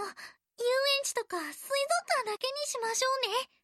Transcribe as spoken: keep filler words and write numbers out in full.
園地とか水族館だけにしましょうね。